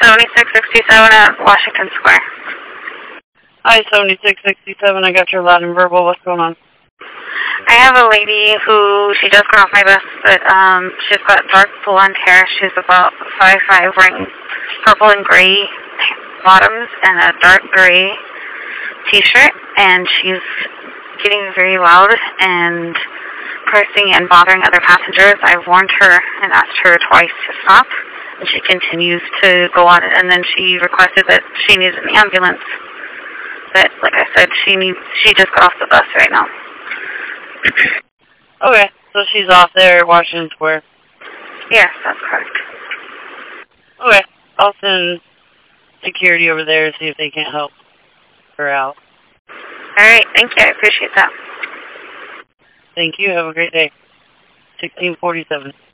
7667 at Washington Square. Hi, 7667. I got your loud and verbal. What's going on? I have a lady who, she does get off my bus, but she's got dark blonde hair. She's about 5'5", wearing purple and gray bottoms and a dark gray t-shirt, and she's getting very loud and cursing and bothering other passengers. I've warned her and asked her twice to stop, and she continues to go on it, and then she requested that she needs an ambulance. But like I said, she just got off the bus right now. Okay, so she's off there at Washington Square. Yes, that's correct. Okay, I'll send security over there to see if they can't help her out. All right, thank you. I appreciate that. Thank you. Have a great day. 1647.